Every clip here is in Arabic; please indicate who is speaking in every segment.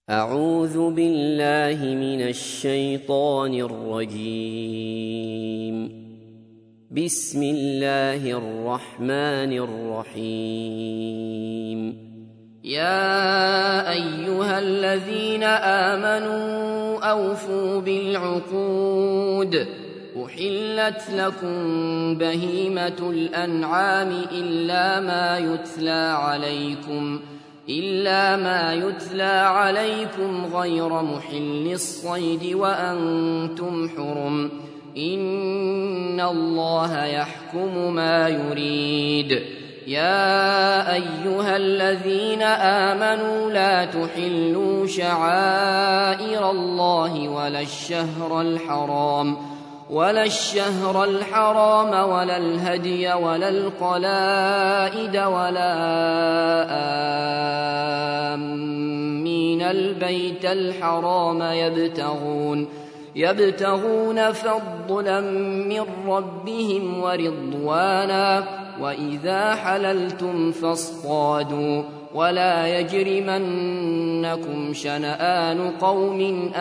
Speaker 1: أعوذ بالله من الشيطان الرجيم. بسم الله الرحمن الرحيم. يا أيها الذين آمنوا أوفوا بالعقود. أحلت لكم بهيمة الأنعام إلا ما يتلى عليكم غير محل الصيد وأنتم حرم. إن الله يحكم ما يريد. يا أيها الذين آمنوا لا تحلوا شعائر الله ولا الشهر الحرام ولا الهدي ولا القلائد ولا آمين البيت الحرام يبتغون فضلا من ربهم ورضوانا. وإذا حللتم فاصطادوا ولا يجرمنكم شنآن قوم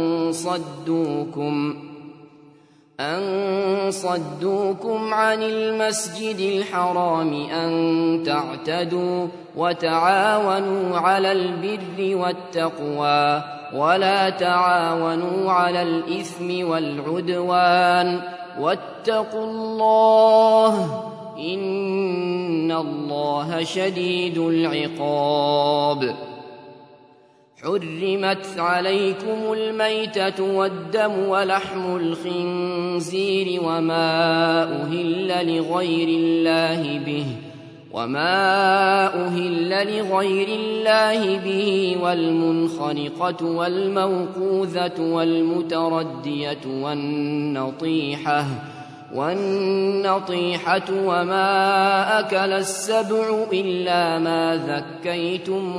Speaker 1: أن صدوكم عن المسجد الحرام أن تعتدوا. وتعاونوا على البر والتقوى ولا تعاونوا على الإثم والعدوان. واتقوا الله إن الله شديد العقاب. حرمت عليكم الميتة والدم ولحم الخنزير وما أهل لغير الله به والمنخنقة والموقوذة والمتردية والنطيحة وما أكل السبع إلا ما ذكيتم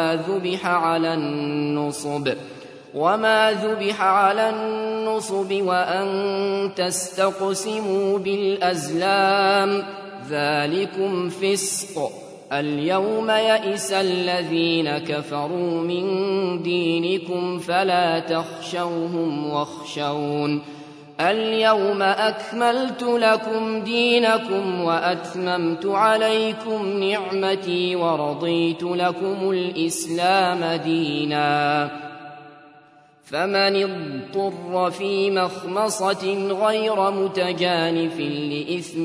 Speaker 1: وما ذبح على النصب وأن تستقسموا بالأزلام ذلكم فسق. اليوم يئس الذين كفروا من دينكم فلا تخشوهم واخشون. اليوم أكملت لكم دينكم وأتممت عليكم نعمتي ورضيت لكم الإسلام دينا. فمن اضطر في مخمصة غير متجانف لإثم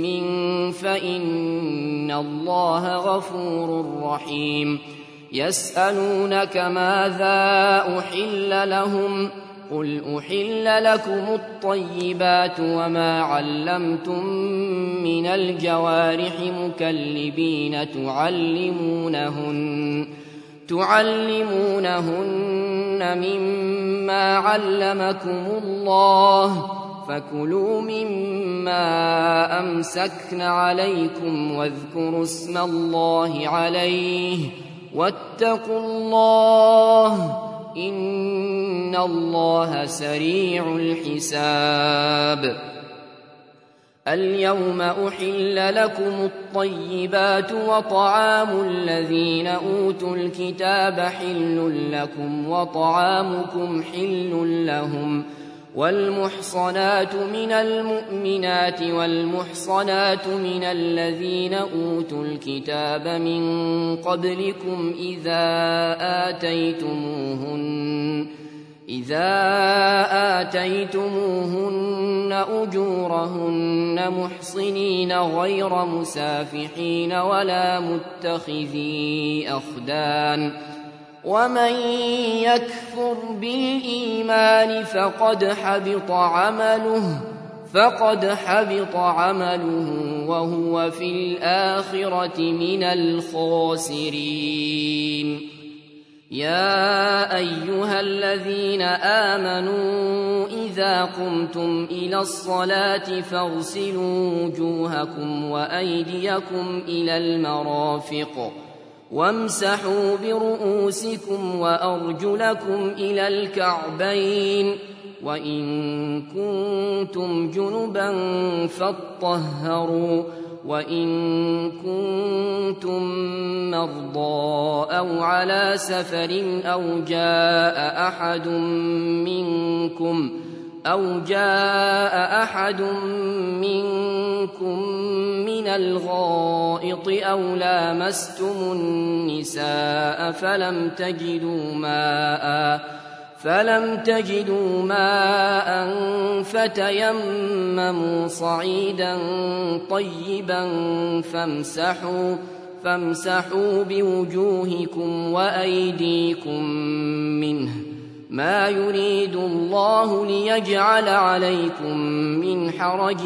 Speaker 1: فإن الله غفور رحيم. يسألونك ماذا أحل لهم قل أحل لكم الطيبات وما علمتم من الجوارح مكلبين تعلمونهن مما علمكم الله فكلوا مما أمسكن عليكم واذكروا اسم الله عليه واتقوا الله إن الله سريع الحساب. اليوم أحل لكم الطيبات وطعام الذين أوتوا الكتاب حل لكم وطعامكم حل لهم. والمحصنات من المؤمنات والمحصنات من الذين أوتوا الكتاب من قبلكم إذا آتيتموهن أجورهن محصنين غير مسافحين ولا متخذي أخدان. ومن يكفر بالإيمان فقد حبط عمله وهو في الآخرة من الخاسرين. يا أيها الذين آمنوا إذا قمتم إلى الصلاة فاغسلوا وجوهكم وأيديكم إلى المرافق وامسحوا برؤوسكم وأرجلكم إلى الكعبين وإن كنتم جنبا فاطهروا وإن كنتم مرضى أو على سفر أو جاء أحد منكم من الغائط أو لامستم النساء فلم تجدوا ماء فتيمموا صعيدا طيبا فامسحوا بوجوهكم وأيديكم منه، ما يريد الله ليجعل عليكم من حرج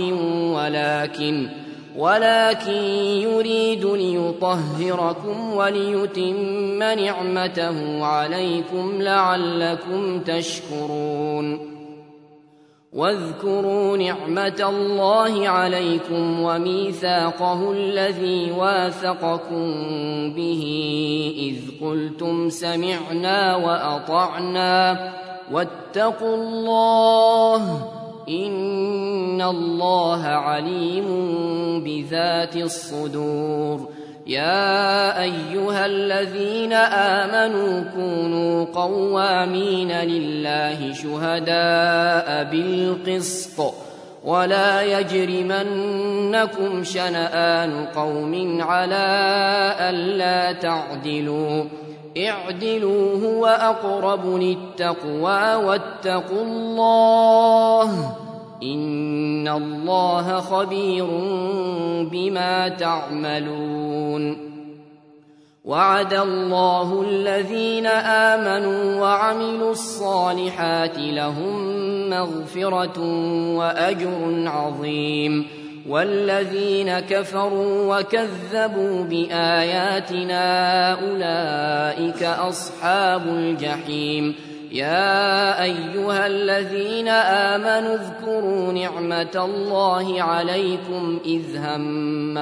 Speaker 1: ولكن يريد ليطهركم وليتم نعمته عليكم لعلكم تشكرون. واذكروا نعمة الله عليكم وميثاقه الذي واثقكم به إذ قلتم سمعنا وأطعنا واتقوا الله إن الله عليم بذات الصدور. يا أيها الذين آمنوا كونوا قوامين لله شهداء بالقسط ولا يجرمنكم شنآن قوم على ألا تعدلوا اعدلوا هو أقرب للتقوى واتقوا الله إن الله خبير بما تعملون. وعد الله الذين آمنوا وعملوا الصالحات لهم مغفرة وأجر عظيم، والذين كفروا وكذبوا بآياتنا أولئك أصحاب الجحيم. يا أيها الذين آمنوا اذكروا نعمة الله عليكم إذ هم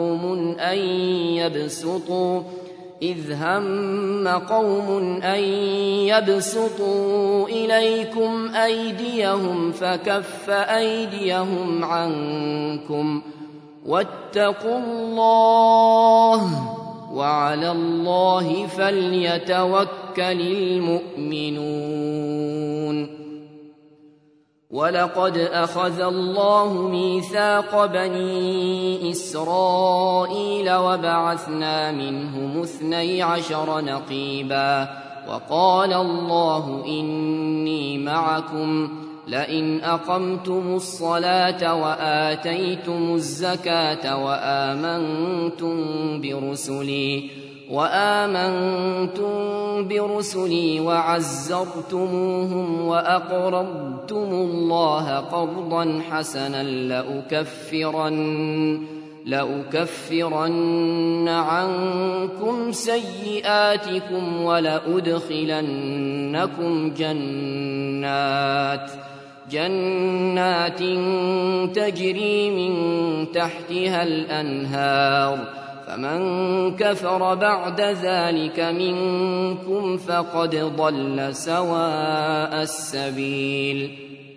Speaker 1: قوم أن يبسطوا إليكم أيديهم فكف أيديهم عنكم واتقوا الله وعلى الله فليتوكل المؤمنون. ولقد أخذ الله ميثاق بني إسرائيل وبعثنا منهم 12 نقيبا وقال الله إني معكم لئن أقمتم الصلاة وآتيتم الزكاة وآمنتم برسلي وعزرتموهم وأقرضتم الله قرضا حسنا لأكفرن عنكم سيئاتكم ولأدخلنكم جنات تجري من تحتها الأنهار، فمن كفر بعد ذلك منكم فقد ضل سواء السبيل.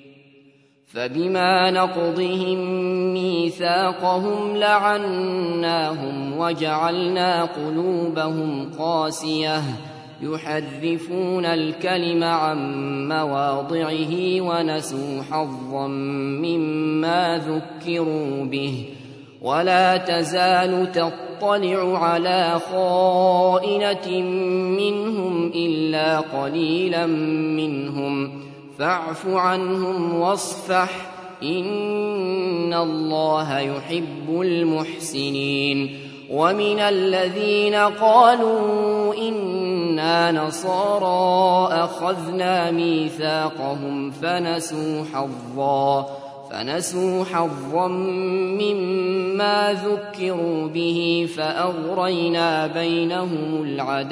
Speaker 1: فبما نقضهم ميثاقهم لعناهم وجعلنا قلوبهم قاسية يحرفون الكلم عن مواضعه ونسوا حظا مما ذكروا به، ولا تزال تطلع على خائنة منهم إلا قليلا منهم فاعف عنهم واصفح إن الله يحب المحسنين. ومن الذين قالوا إنا نصارى أخذنا ميثاقهم فنسوا حظا مما ذكروا به فأغرينا بينهم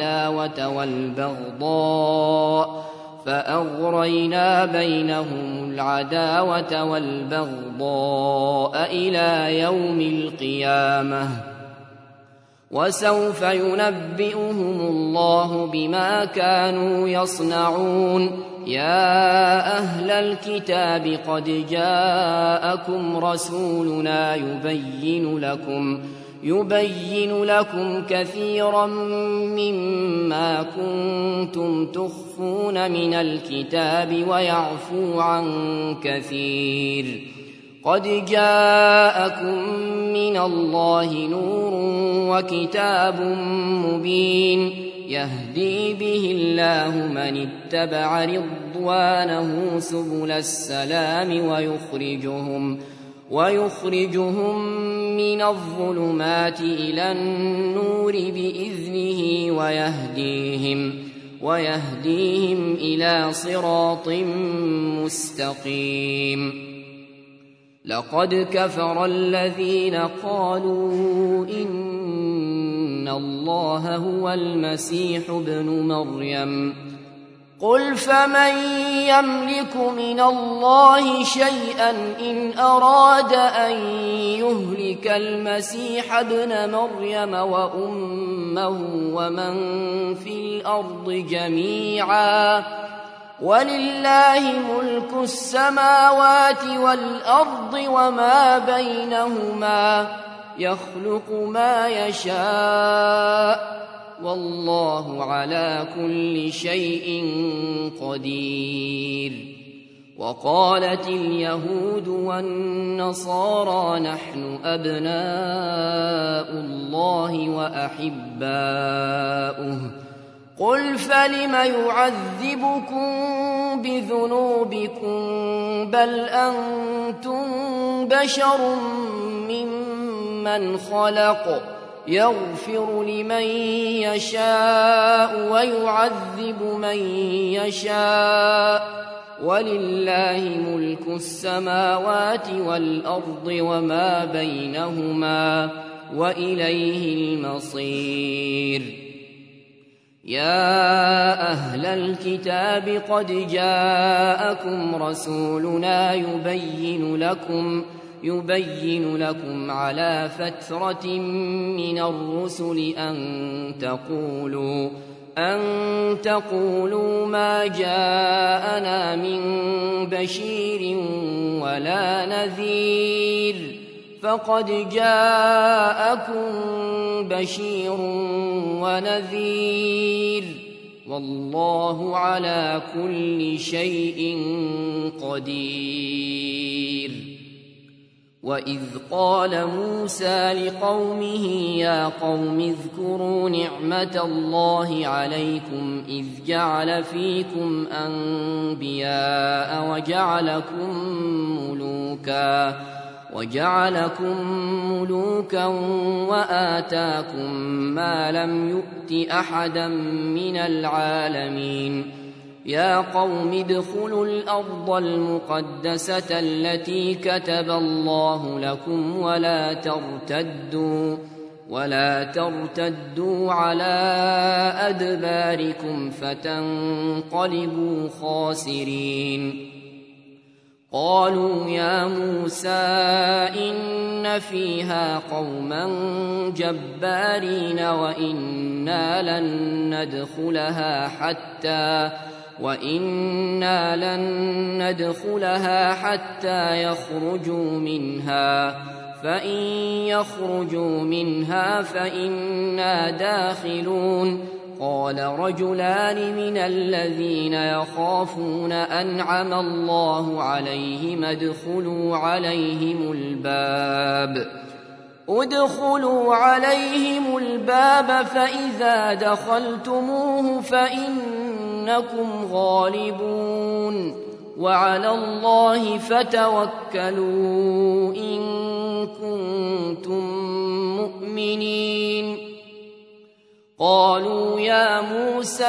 Speaker 1: العداوة والبغضاء إلى يوم القيامة. وسوف ينبئهم الله بما كانوا يصنعون. يا أهل الكتاب قد جاءكم رسولنا يبين لكم كثيرا مما كنتم تخفون من الكتاب ويعفو عن كثير. قد جاءكم من الله نور وكتاب مبين يهدي به الله من اتبع رضوانه سبل السلام ويخرجهم من الظلمات إلى النور بإذنه ويهديهم إلى صراط مستقيم. لقد كفر الذين قالوا إن الله هو المسيح ابن مريم. قل فمن يملك من الله شيئا إن أراد أن يهلك المسيح ابن مريم وأمه ومن في الأرض جميعا ولله ملك السماوات والأرض وما بينهما يخلق ما يشاء والله على كل شيء قدير. وقالت اليهود والنصارى نحن أبناء الله وأحباؤه. قل فلم يعذبكم بذنوبكم بل أنتم بشر ممن خلق يغفر لمن يشاء ويعذب من يشاء ولله ملك السماوات والأرض وما بينهما وإليه المصير. يا أهل الكتاب قد جاءكم رسولنا يبين لكم على فترة من الرسل أن تقولوا ما جاءنا من بشير ولا نذير فقد جاءكم بشير ونذير والله على كل شيء قدير. وإذ قال موسى لقومه يا قوم اذكروا نعمة الله عليكم إذ جعل فيكم أنبياء وجعلكم ملوكا وآتاكم ما لم يؤت أحدا من العالمين. يا قوم ادخلوا الأرض المقدسة التي كتب الله لكم ولا ترتدوا على أدباركم فتنقلبوا خاسرين. قالوا يا موسى إن فيها قوما جبارين وإنا لن ندخلها حتى يخرجوا منها فإن يخرجوا منها فإنا داخلون. قال رجلان من الذين يخافون أنعم الله عليهم ادخلوا عليهم الباب فإذا دخلتموه فإنكم غالبون وعلى الله فتوكلوا إن كنتم مؤمنين. قالوا يا موسى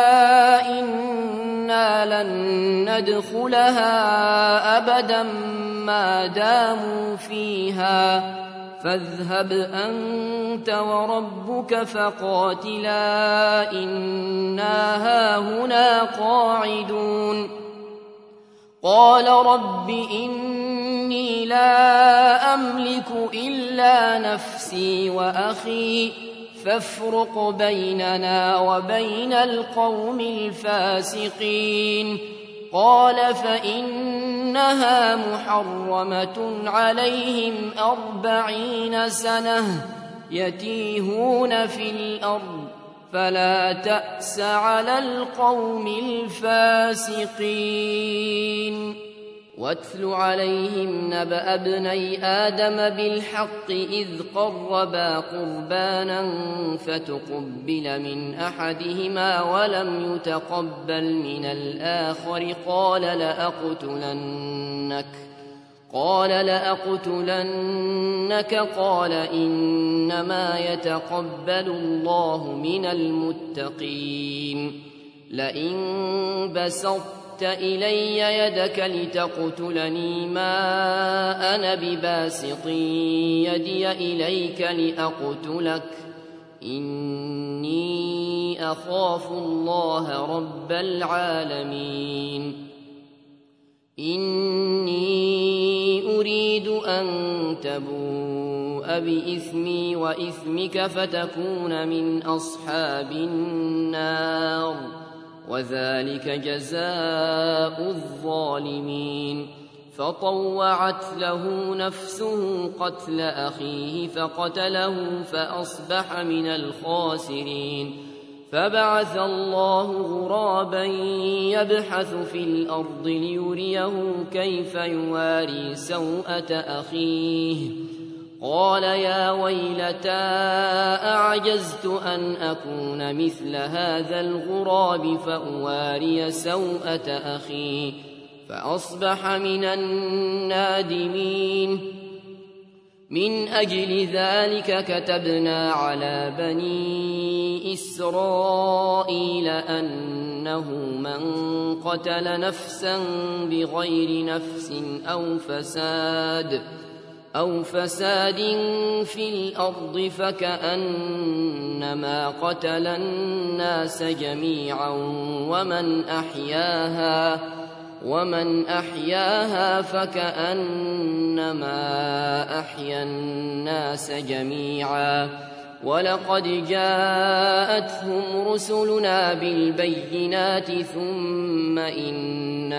Speaker 1: إنا لن ندخلها أبدا ما داموا فيها فاذهب أنت وربك فقاتلا إنا هاهنا قاعدون. قال رب إني لا أملك إلا نفسي وأخي فافرق بيننا وبين القوم الفاسقين. قال فإنها محرمة عليهم 40 سنة يتيهون في الأرض فلا تأس على القوم الفاسقين. واتل عليهم نبأ ابني آدم بالحق إذ قربا قربانا فتقبل من أحدهما ولم يتقبل من الآخر قال لأقتلنك قال إنما يتقبل الله من المتقين. لئن بسطت إلي يدك لتقتلني ما أنا بباسط يدي إليك لأقتلك إني أخاف الله رب العالمين. إني أريد أن تبوء بإثمي وإثمك فتكون من أصحاب النار وذلك جزاء الظالمين. فطوعت له نفسه قتل أخيه فقتله فأصبح من الخاسرين. فبعث الله غرابا يبحث في الأرض ليريه كيف يواري سوءة أخيه قال يا ويلتى أعجزت أن أكون مثل هذا الغراب فأواري سوءة أخي فأصبح من النادمين. من أجل ذلك كتبنا على بني إسرائيل أنه من قتل نفسا بغير نفس أو فساد في الأرض فكأنما قتل الناس جميعا ومن أحياها فكأنما أحيا الناس جميعا. ولقد جاءتهم رسلنا بالبينات ثم إن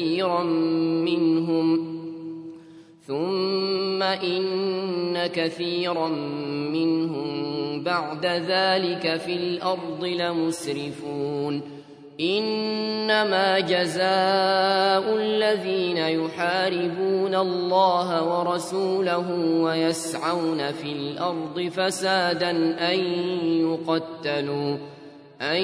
Speaker 1: كثيرا منهم بعد ذلك في الأرض لمسرفون. إنما جزاء الذين يحاربون الله ورسوله ويسعون في الأرض فسادا أن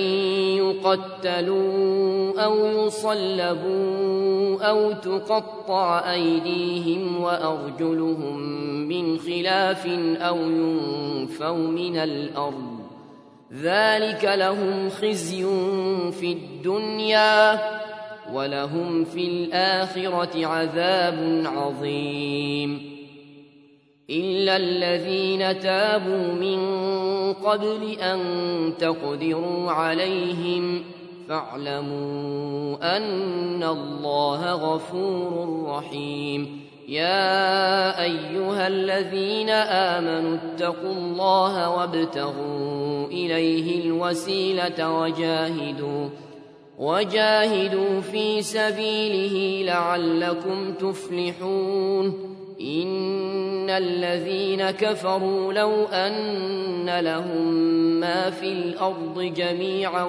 Speaker 1: يقتلوا أو يصلبوا أو تقطع أيديهم وأرجلهم من خلاف أو ينفوا من الأرض ذلك لهم خزي في الدنيا ولهم في الآخرة عذاب عظيم. إلا الذين تابوا من قبل أن تقدروا عليهم فاعلموا أن الله غفور رحيم. يا أيها الذين آمنوا اتقوا الله وابتغوا إليه الوسيلة وجاهدوا في سبيله لعلكم تفلحون. إن الذين كفروا لو أن لهم ما في الأرض جميعا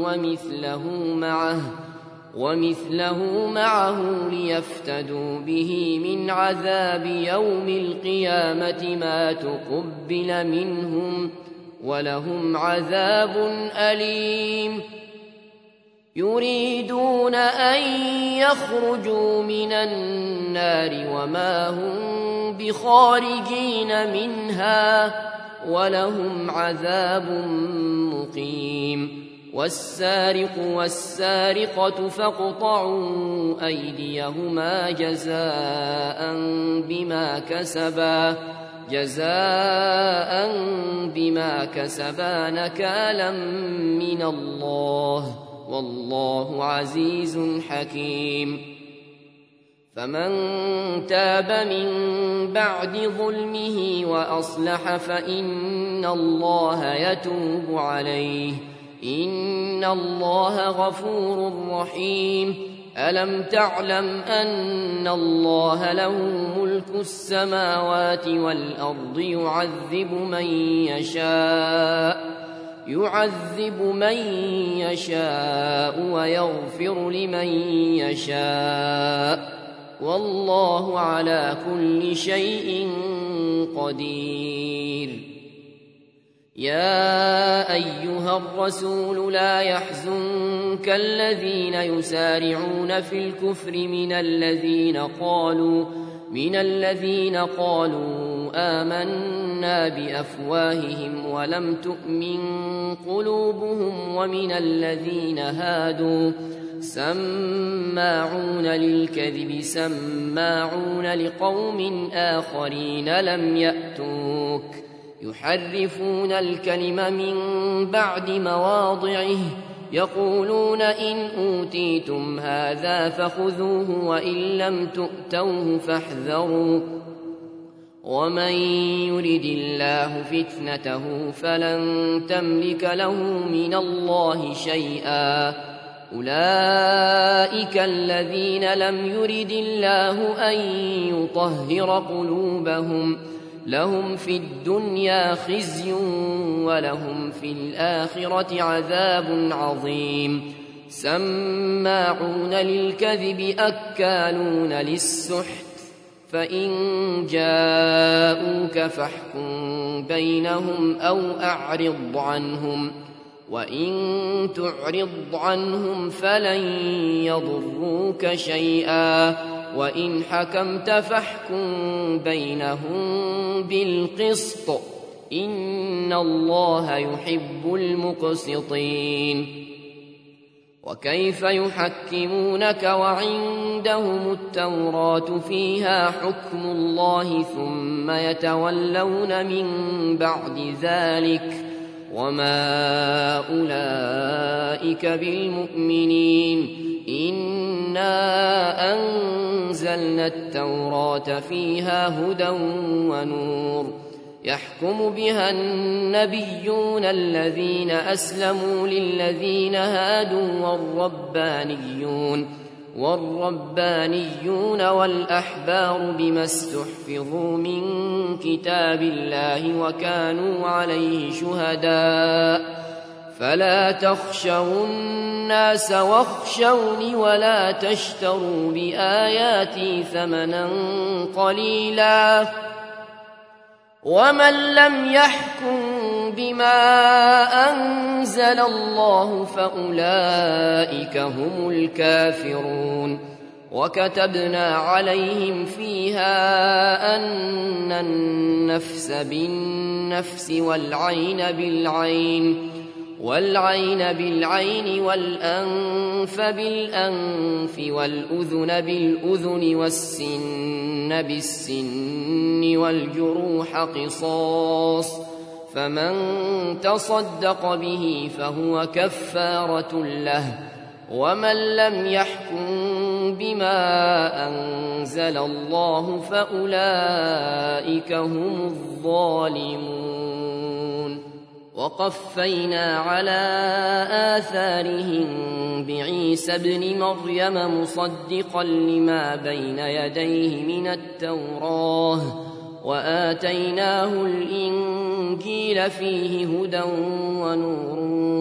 Speaker 1: ومثله معه ليفتدوا به من عذاب يوم القيامة ما تقبل منهم ولهم عذاب أليم. يريدون أن يخرجوا من النار وما هم بخارجين منها ولهم عذاب مقيم. والسارق والسارقة فاقطعوا أيديهما جزاء بما كسبا نكالا من الله والله عزيز حكيم. فمن تاب من بعد ظلمه وأصلح فإن الله يتوب عليه إن الله غفور رحيم ألم تعلم أن الله له ملك السماوات والأرض يعذب من يشاء ويغفر لمن يشاء والله على كل شيء قدير يا أيها الرسول لا يحزنك الذين يسارعون في الكفر من الذين قالوا آمنا بأفواههم ولم تؤمن قلوبهم ومن الذين هادوا سماعون للكذب سماعون لقوم آخرين لم يأتوك يحرفون الكلم من بعد مواضعه يقولون إن أوتيتم هذا فخذوه وإن لم تؤتوه فاحذروا ومن يرد الله فتنته فلن تملك له من الله شيئا أولئك الذين لم يرد الله أن يطهر قلوبهم لهم في الدنيا خزي ولهم في الآخرة عذاب عظيم سماعون للكذب أكالون للسحت فإن جاءوك فاحكم بينهم أو أعرض عنهم وإن تعرض عنهم فلن يضروك شيئا وإن حكمت فاحكم بينهم بالقسط إن الله يحب المقسطين وكيف يحكمونك وعندهم التوراة فيها حكم الله ثم يتولون من بعد ذلك وما أولئك بالمؤمنين إنا أنزلنا التوراة فيها هدى ونور يحكم بها النبيون الذين أسلموا للذين هادوا والربانيون والأحبار بما استحفظوا من كتاب الله وكانوا عليه شهداء فلا تخشوا الناس واخشوني ولا تشتروا بآياتي ثمنا قليلا ومن لم يحكم بما أنزل الله فأولئك هم الكافرون وكتبنا عليهم فيها أن النفس بالنفس والعين بالعين والأنف بالأنف والأذن بالأذن والسن بالسن والجروح قصاص فمن تصدق به فهو كفارة له ومن لم يحكم بما أنزل الله فأولئك هم الظالمون وقفينا على آثارهم بعيسى ابن مريم مصدقا لما بين يديه من التوراة وآتيناه الإنجيل فيه هدى ونور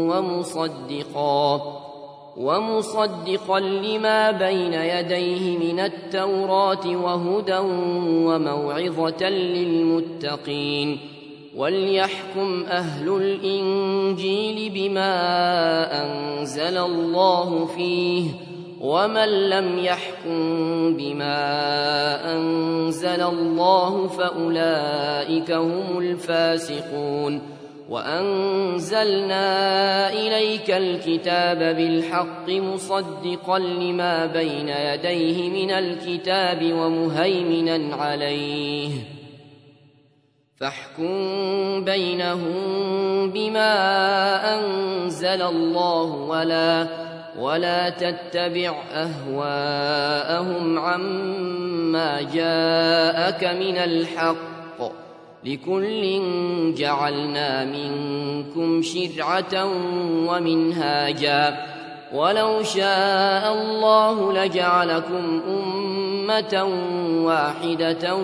Speaker 1: ومصدقا لما بين يديه من التوراة وهدى وموعظة للمتقين وليحكم أهل الإنجيل بما أنزل الله فيه ومن لم يحكم بما أنزل الله فأولئك هم الفاسقون وأنزلنا إليك الكتاب بالحق مصدقا لما بين يديه من الكتاب ومهيمنا عليه فاحكم بينهم بما أنزل الله ولا تتبع أهواءهم عما جاءك من الحق، لكل جعلنا منكم شرعة ومنهاجا، ولو شاء الله لجعلكم أمة واحدة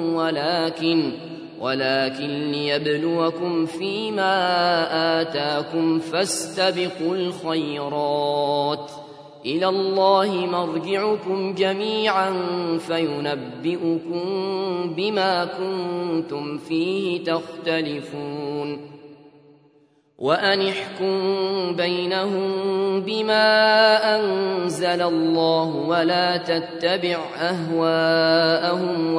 Speaker 1: ولكن ليبلوكم فيما آتاكم، فاستبقوا الخيرات، إلى الله مرجعكم جميعا فينبئكم بما كنتم فيه تختلفون. وأن احكم بينهم بما أنزل الله ولا تتبع أهواءهم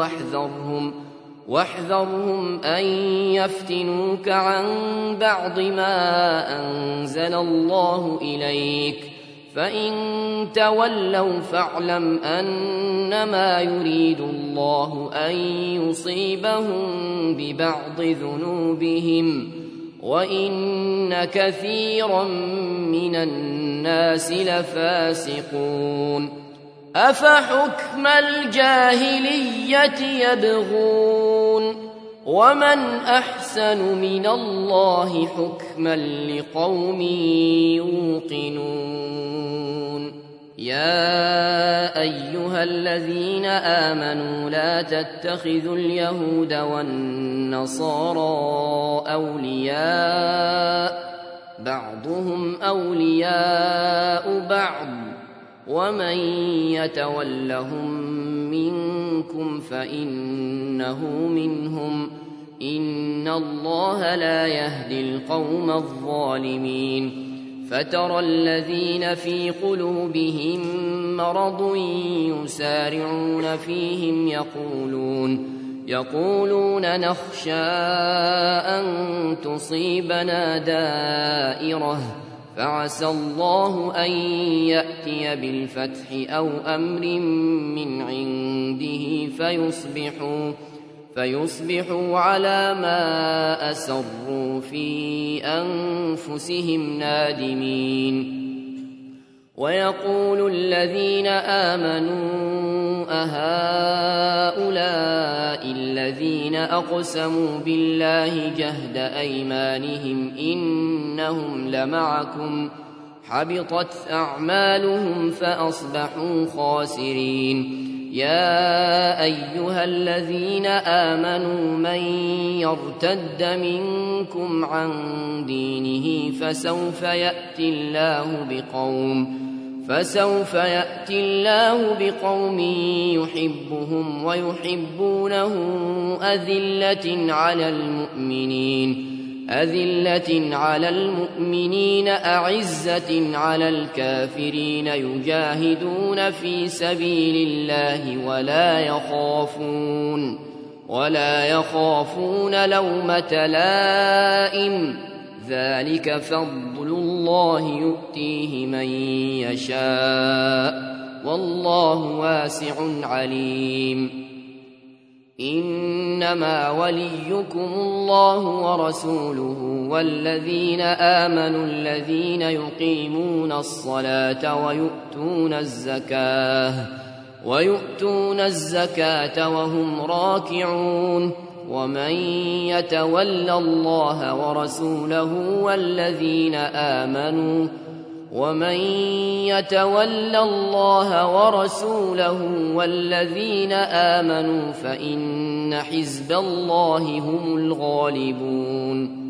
Speaker 1: واحذرهم أن يفتنوك عن بعض ما أنزل الله إليك، فإن تولوا فاعلم أنما يريد الله أن يصيبهم ببعض ذنوبهم، وإن كثيرا من الناس لفاسقون. أفحكم الجاهلية يبغون ومن أحسن من الله حكما لقوم يوقنون. يا أيها الذين آمنوا لا تتخذوا اليهود والنصارى أولياء، بعضهم أولياء بعض، ومن يتولهم منكم فإنه منهم، إن الله لا يهدي القوم الظالمين. فترى الذين في قلوبهم مرض يسارعون فيهم يقولون نخشى أن تصيبنا دائرة، فعسى الله أن يأتي بالفتح أو أمر من عنده فيصبحوا على ما أسروا في أنفسهم نادمين. ويقول الذين آمنوا أهؤلاء الذين أقسموا بالله جهد أيمانهم إنهم لمعكم، حبطت أعمالهم فأصبحوا خاسرين. يا أيها الذين آمنوا من يرتد منكم عن دينه فسوف يأتي الله بقوم يحبهم ويحبونه أذلة على المؤمنين أعزة على الكافرين يجاهدون في سبيل الله ولا يخافون لومة لائم، ذلك فضل الله يؤتيه من يشاء والله واسع عليم. إنما وليكم الله ورسوله والذين آمنوا الذين يقيمون الصلاة ويؤتون الزكاة وهم راكعون. ومن يتولى الله ورسوله والذين آمنوا فإن حزب الله هم الغالبون.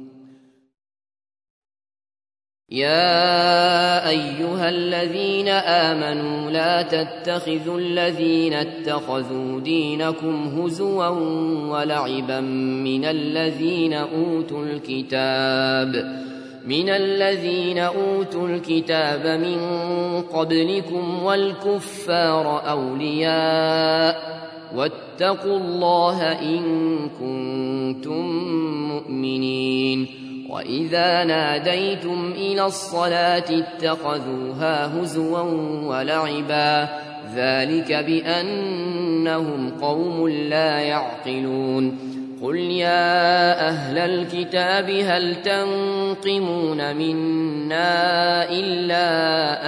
Speaker 1: يا أيها الذين آمنوا لا تتخذوا الذين اتخذوا دينكم هزوا ولعبا من الذين أوتوا الكتاب من قبلكم والكفار أولياء، واتقوا الله إن كنتم مؤمنين. وإذا ناديتم إلى الصلاة اتخذوها هزوا ولعبا، ذلك بأنهم قوم لا يعقلون. قل يا أهل الكتاب هل تنقمون منا إلا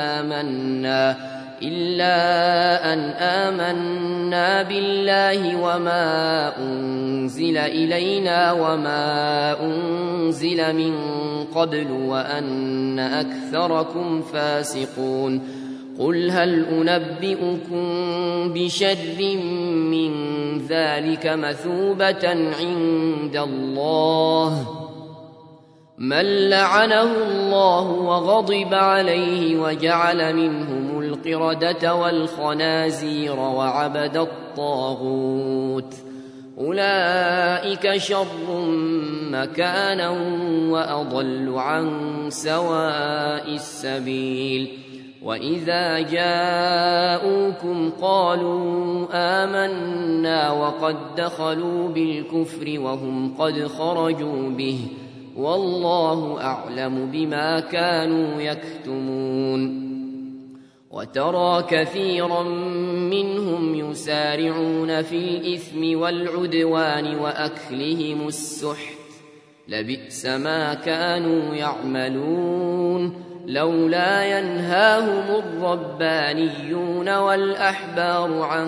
Speaker 1: أن آمنا بالله وما أنزل إلينا وما أنزل من قبل وأن أكثركم فاسقون قل هل أنبئكم بشر من ذلك مثوبة عند الله من لعنه الله وغضب عليه وجعل منهم القردة والخنازير وعبد الطاغوت أولئك شر مكانا وأضل عن سواء السبيل وإذا جاءوكم قالوا آمنا وقد دخلوا بالكفر وهم قد خرجوا به والله أعلم بما كانوا يكتمون وترى كثيرا منهم يسارعون في الإثم والعدوان وأكلهم السحت لبئس ما كانوا يعملون لولا ينهاهم الربانيون والأحبار عن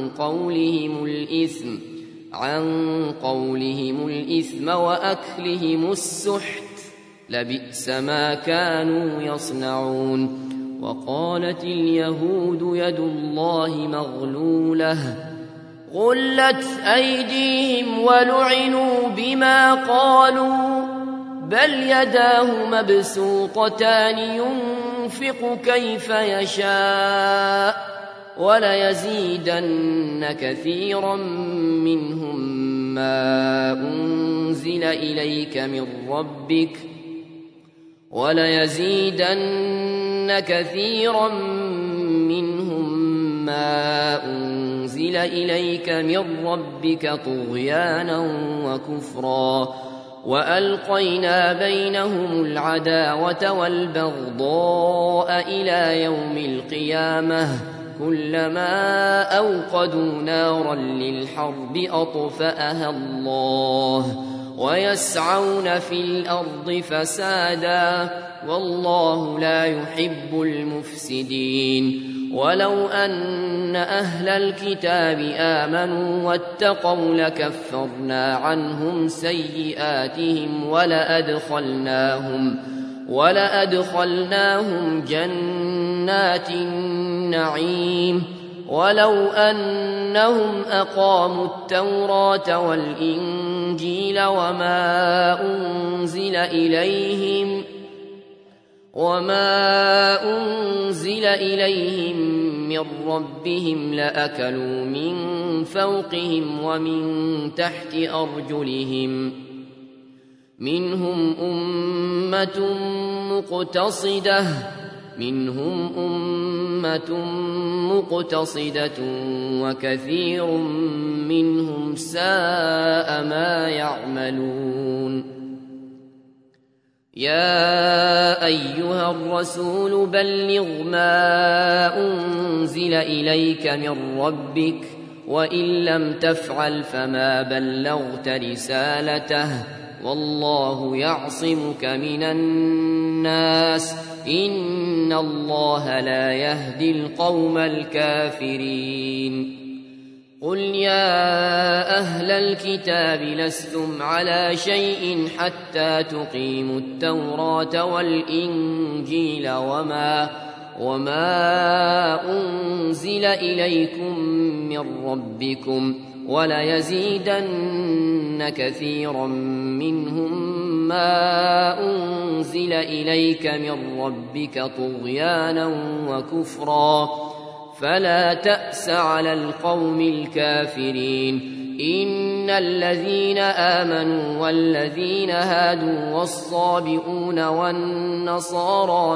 Speaker 1: قولهم الإثم وأكلهم السحت لبئس ما كانوا يصنعون وقالت اليهود يد الله مغلولة غلت أيديهم ولعنوا بما قالوا بل يداه مبسوطتان ينفق كيف يشاء وليزيدن كثيرا منهم ما أنزل إليك من ربك طغيانا وكفرا وألقينا بينهم العداوة والبغضاء إلى يوم القيامة كلما أوقدوا نارا للحرب أطفأها الله ويسعون في الأرض فسادا والله لا يحب المفسدين ولو أن أهل الكتاب آمنوا واتقوا لكفرنا عنهم سيئاتهم ولأدخلناهم جنات النعيم ولو أنهم أقاموا التوراة والإنجيل وما أنزل إليهم من ربهم لأكلوا من فوقهم ومن تحت أرجلهم منهم أمة مقتصدة وكثير منهم ساء ما يعملون يا أيها الرسول بلغ ما أنزل إليك من ربك وإن لم تفعل فما بلغت رسالته والله يعصمك من الناس إن الله لا يهدي القوم الكافرين قل يا أهل الكتاب لستم على شيء حتى تقيموا التوراة والإنجيل وما أنزل إليكم من ربكم وليزيدن كثيرا منهم ما أنزل إليك من ربك طغيانا وكفرا فلا تأس على القوم الكافرين إن الذين آمنوا والذين هادوا والصابئون والنصارى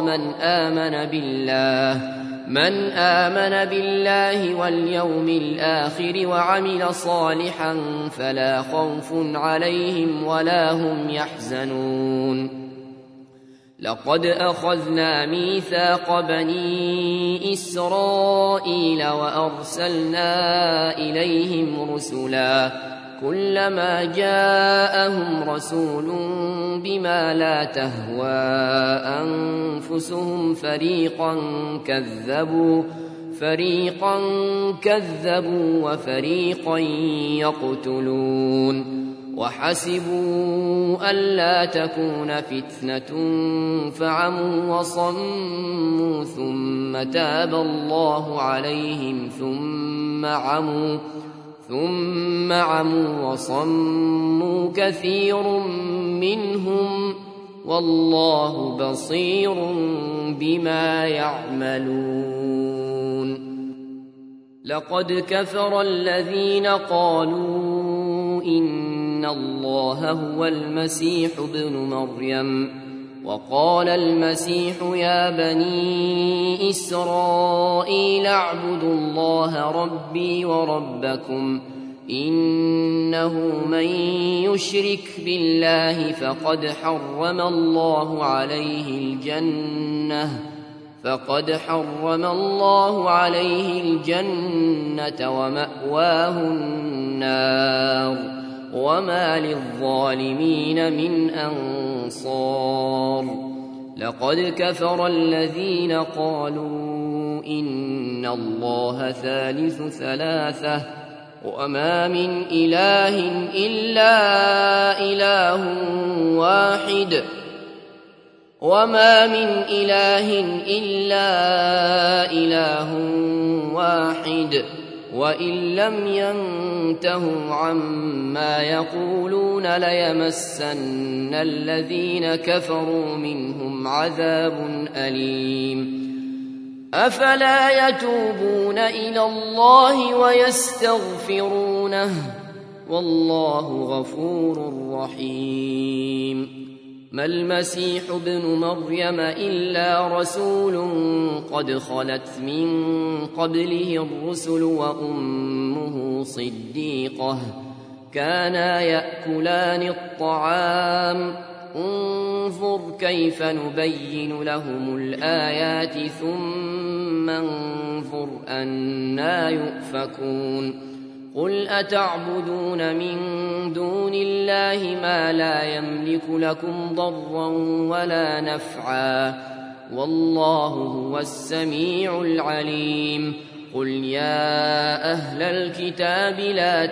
Speaker 1: من آمن بالله واليوم الآخر وعمل صالحا فلا خوف عليهم ولا هم يحزنون لقد أخذنا ميثاق بني إسرائيل وأرسلنا إليهم رسلا كلما جاءهم رسول بما لا تهوى أنفسهم فريقا كذبوا وفريقا يقتلون وحسبوا ألا تكون فتنة فعموا وصموا ثم تاب الله عليهم ثم عموا وصموا كثير منهم والله بصير بما يعملون. لقد كفر الذين قالوا إن الله هو المسيح ابن مريم وقال المسيح يا بني إسرائيل اعبدوا الله ربي وربكم إنه من يشرك بالله فقد حرم الله عليه الجنة ومأواه النار وما للظالمين من أنصار. لقد كفر الذين قالوا إن الله ثالث ثلاثة وما من إله إلا إله واحد وإن لم ينتهوا عما يقولون ليمسن الذين كفروا منهم عذاب أليم. أفلا يتوبون إلى الله ويستغفرونه والله غفور رحيم. ما المسيح ابن مريم إلا رسول قد خلت من قبله الرسل وأمه صديقة كانا يأكلان الطعام انظر كيف نبين لهم الآيات ثم انظر أنى يؤفكون. قل أتعبدون من دون الله ما لا يملك لكم ضرا ولا نفعا والله هو السميع العليم. قل يا أهل الكتاب لا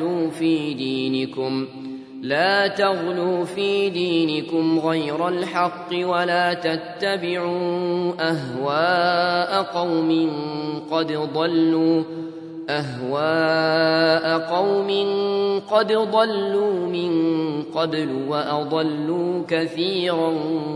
Speaker 1: تغلوا في دينكم غير الحق ولا تتبعوا أهواء قوم قد ضلوا من قبل وأضلوا كثيرا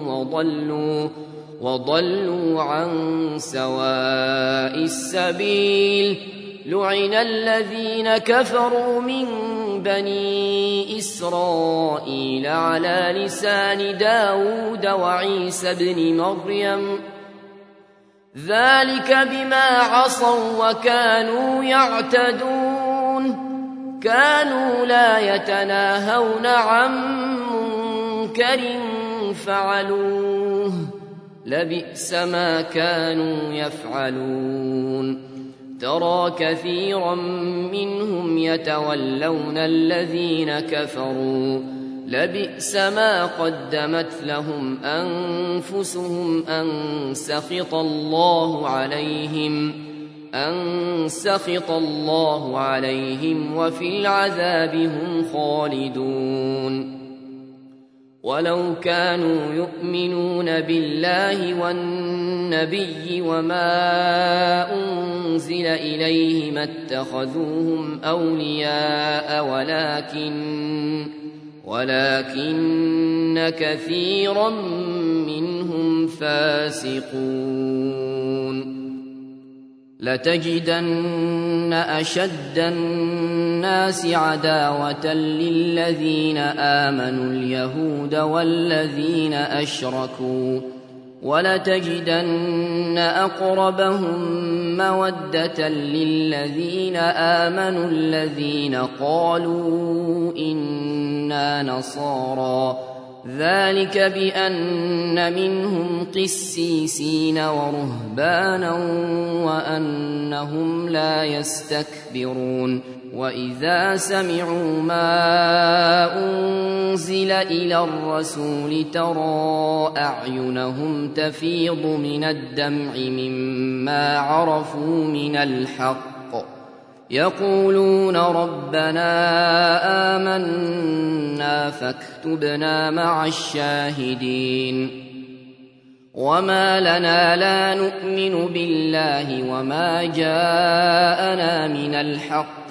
Speaker 1: وضلوا عن سواء السبيل. لعن الذين كفروا من بني إسرائيل على لسان داود وعيسى بن مريم ذلك بما عصوا وكانوا يعتدون. كانوا لا يتناهون عن منكر فعلوه لبئس ما كانوا يفعلون. ترى كثيرا منهم يتولون الذين كفروا لبئس ما قدمت لهم أنفسهم أن سخط الله عليهم وفي العذاب هم خالدون. ولو كانوا يؤمنون بالله والنبي وما أنزل إليه ما اتخذوهم أولياء ولكن كثيرا منهم فاسقون. لتجدن أشد الناس عداوة للذين آمنوا اليهود والذين أشركوا ولتجدن أقربهم مودة للذين آمنوا الذين قالوا إنا نصارى ذلك بأن منهم قسيسين ورهبانا وأنهم لا يستكبرون. وإذا سمعوا ما أنزل إلى الرسول ترى أعينهم تفيض من الدمع مما عرفوا من الحق يقولون ربنا آمنا فاكتبنا مع الشاهدين وما لنا لا نؤمن بالله وما جاءنا من الحق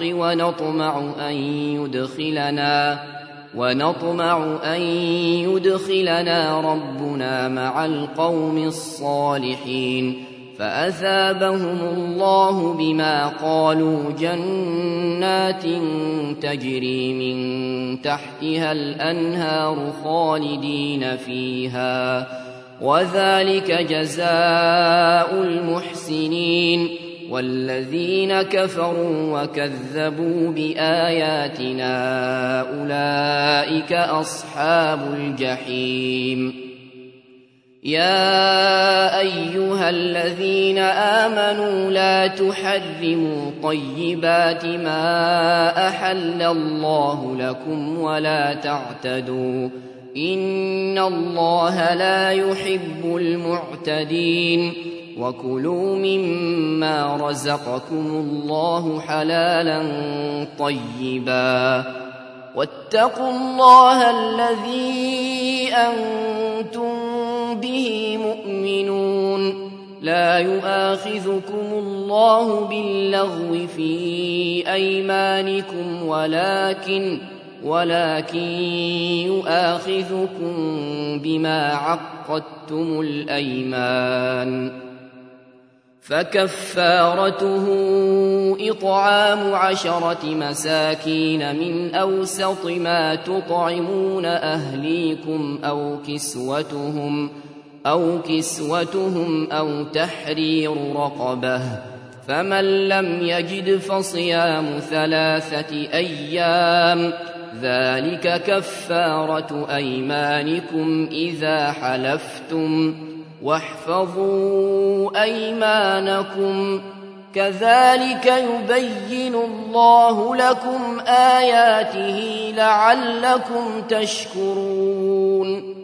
Speaker 1: ونطمع أن يدخلنا ربنا مع القوم الصالحين فأثابهم الله بما قالوا جنات تجري من تحتها الأنهار خالدين فيها وذلك جزاء المحسنين والذين كفروا وكذبوا بآياتنا أولئك أصحاب الجحيم يا أيها الذين آمنوا لا تحرموا طيبات ما أحل الله لكم ولا تعتدوا إن الله لا يحب المعتدين وكلوا مما رزقكم الله حلالا طيبا واتقوا الله الذي أنتم به مؤمنون لا يؤاخذكم الله باللغو في أيمانكم ولكن يؤاخذكم بما عقدتم الأيمان فكفارته إطعام 10 مساكين من أوسط ما تطعمون أهليكم أو كسوتهم أو تحرير رقبة فمن لم يجد فصيام 3 أيام ذلك كفارة أيمانكم إذا حلفتم واحفظوا أيمانكم كذلك يبين الله لكم آياته لعلكم تشكرون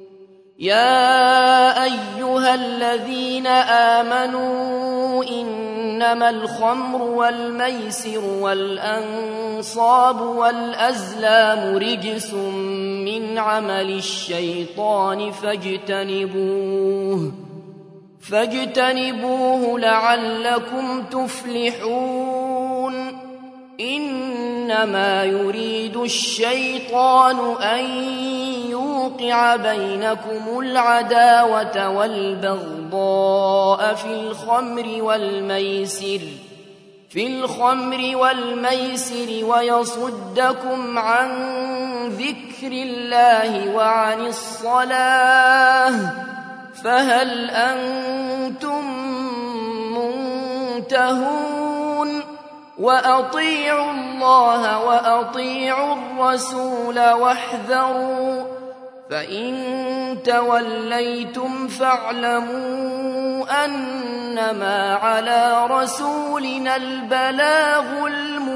Speaker 1: يا أيها الذين آمنوا إنما الخمر والميسر والأنصاب والأزلام رجس من عمل الشيطان فاجتنبوه لعلكم تفلحون إنما يريد الشيطان أن يوقع بينكم العداوة والبغضاء في الخمر والميسر ويصدكم عن ذكر الله وعن الصلاة فهل أنتم منتهون وأطيعوا الله وأطيعوا الرسول واحذروا فإن توليتم فاعلموا أنما على رسولنا البلاغ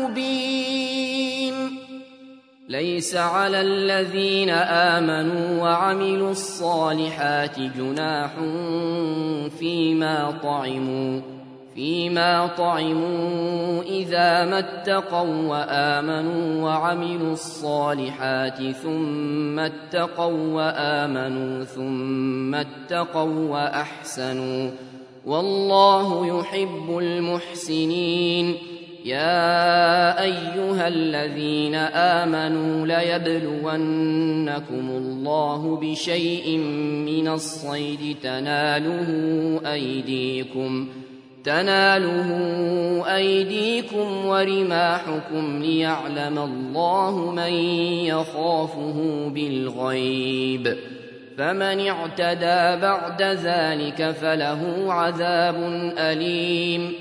Speaker 1: المبين ليس على الذين آمنوا وعملوا الصالحات جناح فيما طعموا إذا ما اتقوا وآمنوا وعملوا الصالحات ثم اتقوا وآمنوا ثم اتقوا وأحسنوا والله يحب المحسنين يا أيها الذين آمنوا ليبلونكم الله بشيء من الصيد تناله أيديكم ورماحكم ليعلم الله من يخافه بالغيب فمن اعتدى بعد ذلك فله عذاب أليم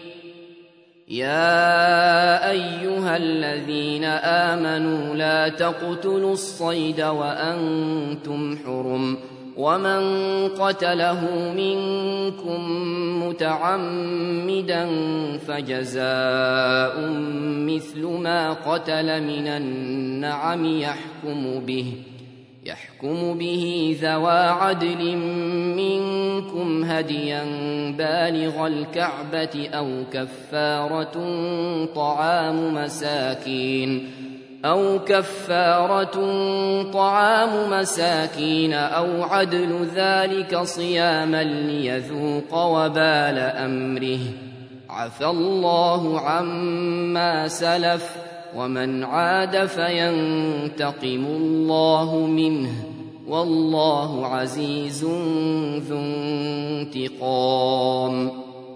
Speaker 1: يا أيها الذين آمنوا لا تقتلوا الصيد وأنتم حرم ومن قتله منكم متعمدا فجزاء مثل ما قتل من النعم يحكم به ذوى عدل منكم هديا بالغ الكعبة أو كفارة طعام مساكين أو عدل ذلك صياما ليذوق وبال أمره. عفى الله عما سلف ومن عاد فينتقم الله منه والله عزيز ذو انتقام.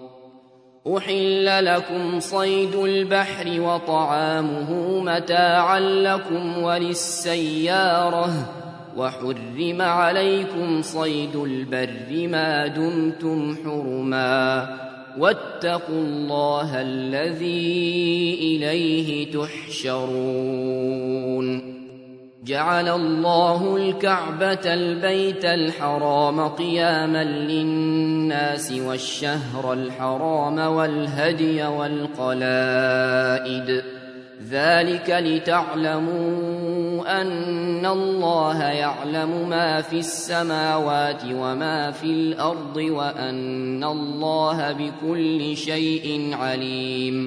Speaker 1: أحل لكم صيد البحر وطعامه متاعا لكم وللسيارة وحرم عليكم صيد البر ما دمتم حرما واتقوا الله الذي إليه تحشرون. جعل الله الكعبة البيت الحرام قياما للناس والشهر الحرام والهدي والقلائد ذلك لتعلموا أن الله يعلم ما في السماوات وما في الأرض وأن الله بكل شيء عليم.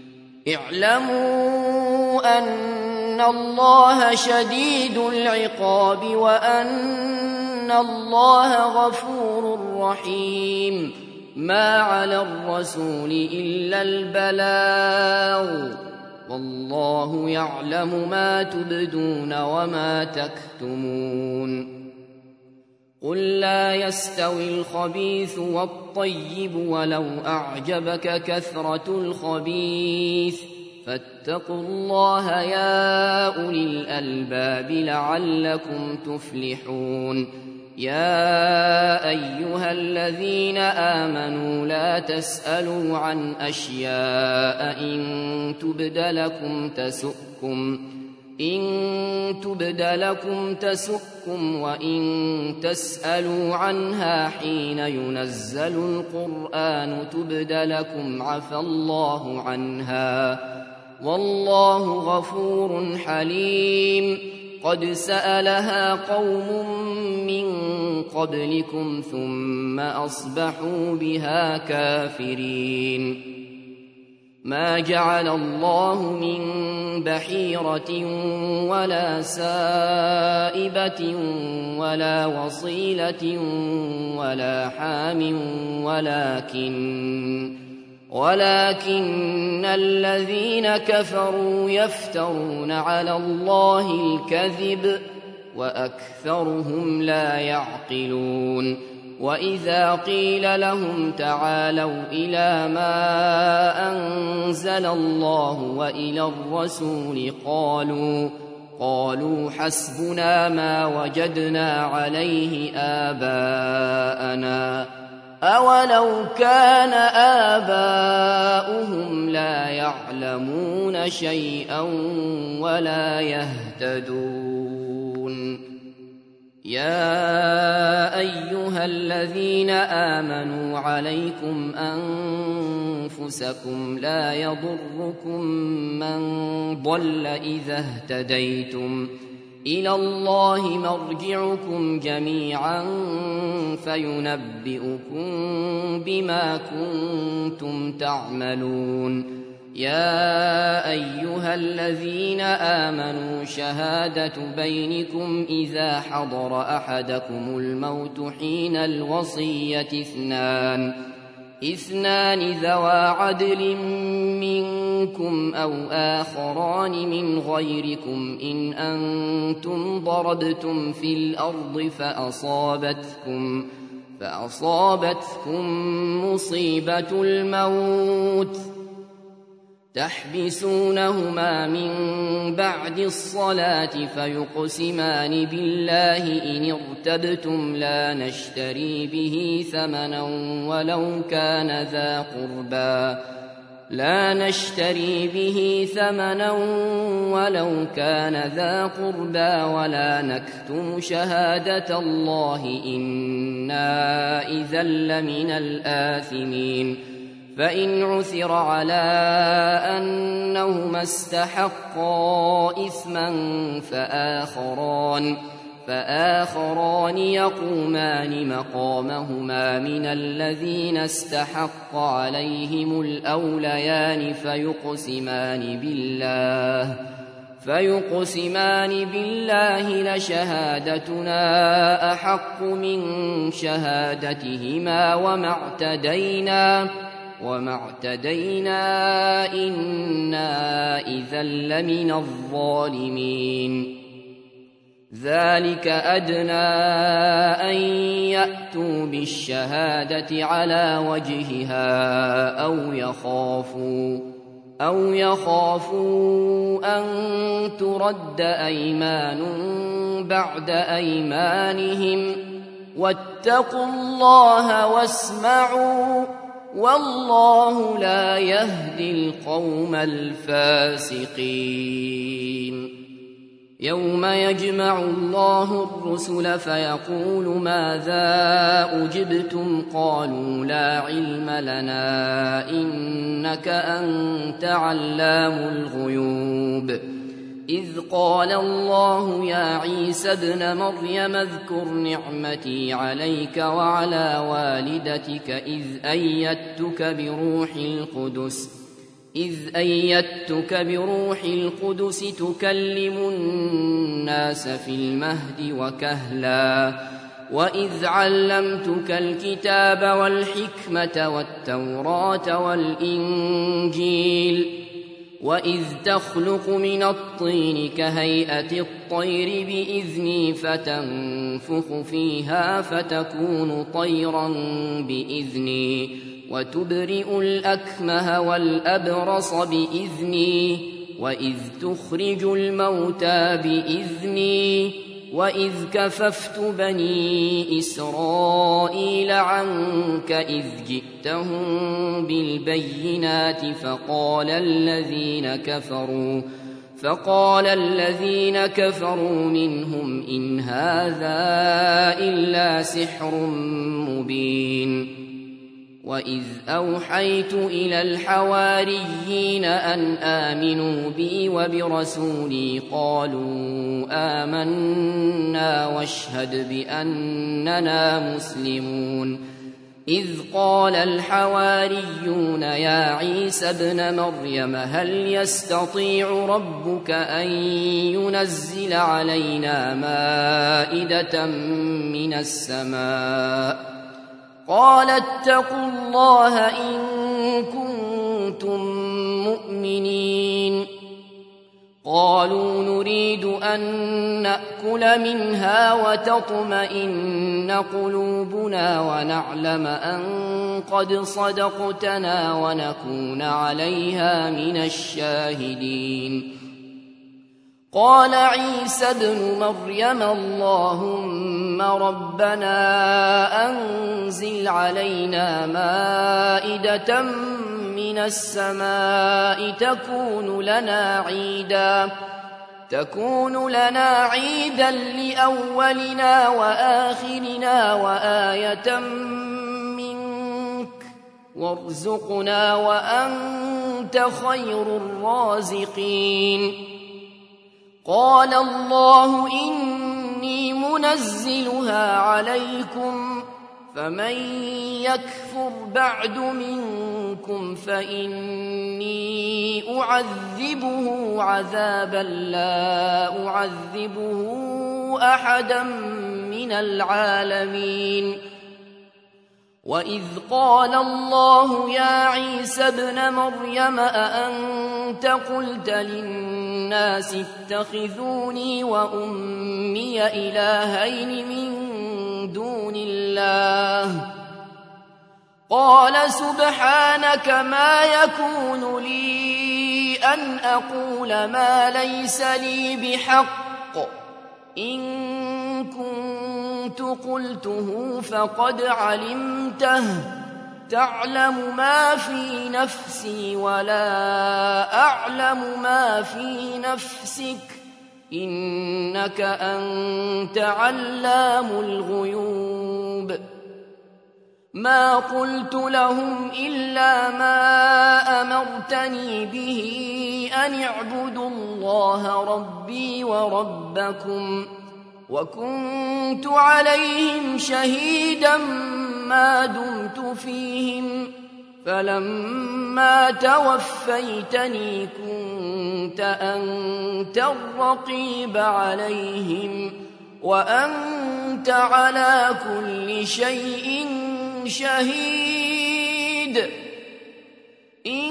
Speaker 1: اعلموا أن الله شديد العقاب وأن الله غفور رحيم. ما على الرسول إلا البلاغ والله يعلم ما تبدون وما تكتمون. قل لا يستوي الخبيث والطيب ولو أعجبك كثرة الخبيث فاتقوا الله يا أولي الألباب لعلكم تفلحون. يا أيها الذين آمنوا لا تسألوا عن أشياء إن تبد لكم تسؤكم وإن تسألوا عنها حين ينزل القرآن تبد لكم عفى الله عنها والله غفور حليم. قد سألها قوم من قبلكم ثم أصبحوا بها كافرين. ما جعل الله من بحيرة ولا سائبة ولا وصيلة ولا حام ولكن الذين كفروا يفترون على الله الكذب وأكثرهم لا يعقلون. وإذا قيل لهم تعالوا إلى ما أنزل الله وإلى الرسول قالوا حسبنا ما وجدنا عليه آباءنا أولو كان آباؤهم لا يعلمون شيئا ولا يهتدون. يا أيها الذين آمنوا عليكم أنفسكم لا يضركم من ضل إذا اهتديتم إلى الله مرجعكم جميعا فينبئكم بما كنتم تعملون. يا أيها الذين آمنوا شهادة بينكم إذا حضر أحدكم الموت حين الوصية اثنان ذوى عدل منكم أو آخران من غيركم إن أنتم ضربتم في الأرض فأصابتكم مصيبة الموت تحبسونهما من بعد الصلاة فيقسمان بالله إن ارتبتم لا نشتري به ثمنا ولو كان ذا قربى لا نشتري به ثمنا ولو كان ذا قربى ولا نكتم شهادة الله إنا إذا لمن الآثمين فإن عثر على أنهما استحقا إثما فآخران يقومان مقامهما من الذين استحق عليهم الأوليان فيقسمان بالله لشهادتنا أحق من شهادتهما وما اعتدينا إنا إذا لمن الظالمين ذلك أدنى أن يأتوا بالشهادة على وجهها أو يخافوا أن ترد أيمان بعد أيمانهم واتقوا الله واسمعوا والله لا يهدي القوم الفاسقين يوم يجمع الله الرسل فيقول ماذا أجبتم قالوا لا علم لنا إنك أنت علام الغيوب إذ قال الله يا عيسى ابن مريم اذكر نعمتي عليك وعلى والدتك إذ أيدتك بروح القدس تكلم الناس في المهد وكهلا وإذ علمتك الكتاب والحكمة والتوراة والإنجيل وإذ تخلق من الطين كهيئة الطير بإذني فتنفخ فيها فتكون طيرا بإذني وتبرئ الأكمه والأبرص بإذني وإذ تخرج الموتى بإذني وإذ كففت بني إسرائيل عنك إذ جئتهم بالبينات فقال الذين كفروا منهم إن هذا إلا سحر مبين وإذ أوحيت إلى الحواريين أن آمنوا بي وبرسولي قالوا آمنا واشهد بأننا مسلمون إذ قال الحواريون يا عيسى ابن مريم هل يستطيع ربك أن ينزل علينا مائدة من السماء قال اتقوا الله إن كنتم مؤمنين قالوا نريد أن نأكل منها وتطمئن قلوبنا ونعلم أن قد صدقتنا ونكون عليها من الشاهدين قال عيسى ابن مريم اللهم ربنا أنزل علينا مائدة من السماء تكون لنا عيدا لأولنا وآخرنا وآية منك وارزقنا وأنت خير الرازقين قال الله إني منزلها عليكم فمن يكفر بعد منكم فإني أعذبه عذابا لا أعذبه أحدا من العالمين وإذ قال الله يا عيسى ابن مريم أأنت قلت للناس اتخذوني وأمي إلهين من دون الله قال سبحانك ما يكون لي أن أقول ما ليس لي بحق إن كنت قلته فقد علمته تعلم ما في نفسي ولا أعلم ما في نفسك إنك أنت علام الغيوب ما قلت لهم إلا ما أمرتني به أن اعبدوا الله ربي وربكم وكنت عليهم شهيدا ما دمت فيهم فلما توفيتني كنت أنت الرقيب عليهم وأنت على كل شيء شهيد إن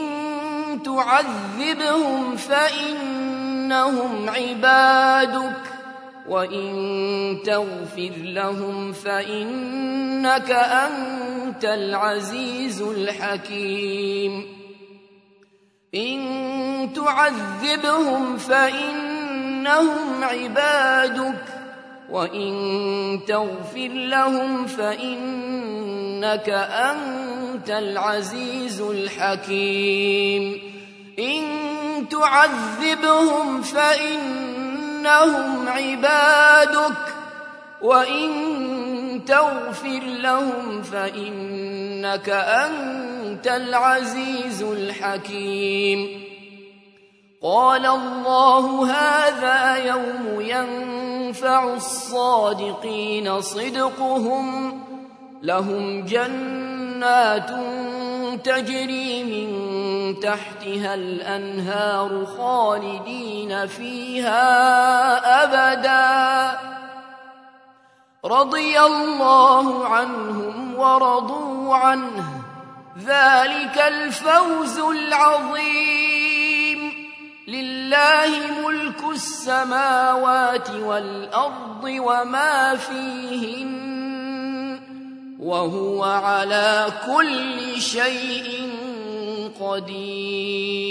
Speaker 1: تعذبهم فإنهم عبادك وإن تغفر لهم فإنك أنت العزيز الحكيم إن تعذبهم فإنهم عبادك وإن تغفر لهم فإنك أنت العزيز الحكيم إن تعذبهم فإنهم عبادك وإن تغفر لهم فإنك أنت العزيز الحكيم قال الله هذا يوم ينفع الصادقين صدقهم لهم جنات تجري من تحتها الأنهار خالدين فيها أبدا رضي الله عنهم ورضوا عنه ذلك الفوز العظيم لله ملك السماوات والأرض وما فيهن وهو على كل شيء قدير